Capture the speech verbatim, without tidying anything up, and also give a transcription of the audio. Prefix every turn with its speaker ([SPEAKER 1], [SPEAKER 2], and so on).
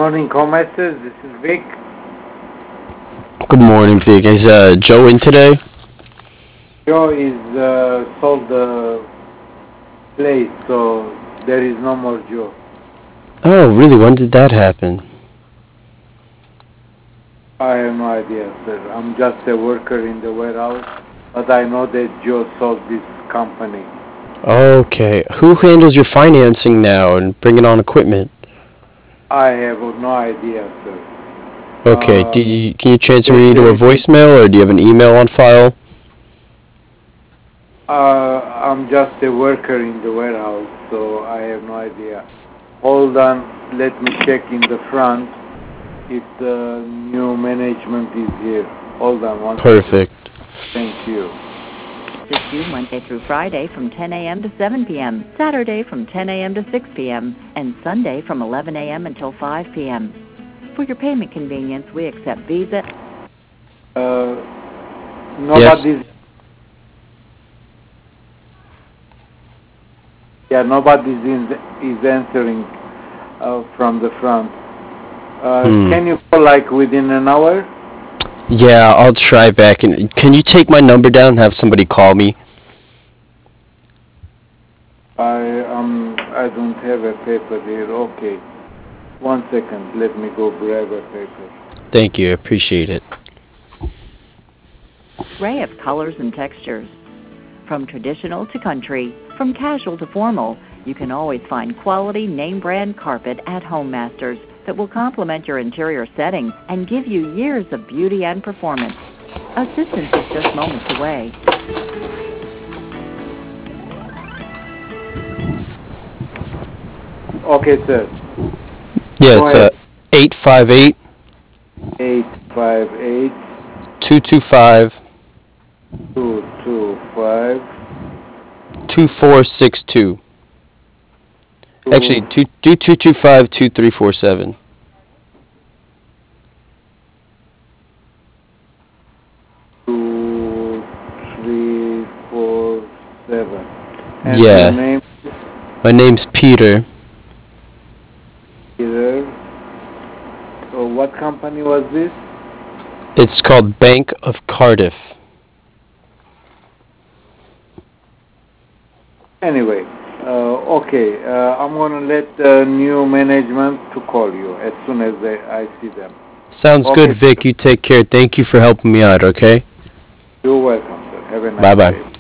[SPEAKER 1] morning, Comasters. This is Vic.
[SPEAKER 2] Good morning, Vic. Is uh, Joe in today?
[SPEAKER 1] Joe is uh, sold the place, so there is no more Joe.
[SPEAKER 2] Oh, really? When did that happen?
[SPEAKER 1] I have no idea, sir. I'm just a worker in the warehouse, but I know that Joe sold this company.
[SPEAKER 2] Okay. Who handles your financing now and bringing on equipment?
[SPEAKER 1] I have no idea, sir.
[SPEAKER 2] Okay.
[SPEAKER 1] Uh,
[SPEAKER 2] Do you, can you transfer
[SPEAKER 1] there,
[SPEAKER 2] me to
[SPEAKER 1] there
[SPEAKER 2] a
[SPEAKER 1] is,
[SPEAKER 2] voicemail, or do you have an email on file?
[SPEAKER 1] uh, I'm just a worker in the warehouse, so I have no idea. Hold on, let me check in the front if the new management is here. Hold on one second.
[SPEAKER 2] Perfect.
[SPEAKER 1] Thank you.
[SPEAKER 3] Assist you Monday through Friday from ten a.m. to seven p.m., Saturday from ten a.m. to six p.m., and Sunday from eleven a.m. until five p.m. For your payment convenience, we accept Visa.
[SPEAKER 1] Uh,
[SPEAKER 2] Yes.
[SPEAKER 1] nobody's, yeah, nobody's in, is answering uh, from the front. Uh,
[SPEAKER 2] Hmm.
[SPEAKER 1] can you call like within an hour?
[SPEAKER 2] Yeah, I'll try back. And can you take my number down and have somebody call me?
[SPEAKER 1] I um I don't have a paper here. Okay, one second. Let me go grab a paper.
[SPEAKER 2] Thank you. I appreciate it.
[SPEAKER 3] Array of colors and textures. From traditional to country, from casual to formal, you can always find quality name brand carpet at Home Masters that will complement your interior setting and give you years of beauty and performance. Assistance is just moments away.
[SPEAKER 1] Okay, sir.
[SPEAKER 2] Yeah,
[SPEAKER 1] Go
[SPEAKER 2] it's uh,
[SPEAKER 1] ahead.
[SPEAKER 2] eight five eight,
[SPEAKER 1] Eight five eight
[SPEAKER 2] two two five,
[SPEAKER 1] two two five
[SPEAKER 2] two four six two. Actually,
[SPEAKER 1] two
[SPEAKER 2] two two two two five two three four seven.
[SPEAKER 1] two three four seven. And your
[SPEAKER 2] Yeah,
[SPEAKER 1] name,
[SPEAKER 2] my name's Peter.
[SPEAKER 1] Peter. So what company was this?
[SPEAKER 2] It's called Bank of Cardiff.
[SPEAKER 1] Anyway, uh, okay. Uh, I'm gonna let the new management to call you as soon as they, I see them.
[SPEAKER 2] Sounds good,
[SPEAKER 1] Okay,
[SPEAKER 2] Vic. You take care. Thank you for helping me out, okay?
[SPEAKER 1] you're welcome, sir. Have a
[SPEAKER 2] Bye
[SPEAKER 1] nice
[SPEAKER 2] bye.
[SPEAKER 1] day.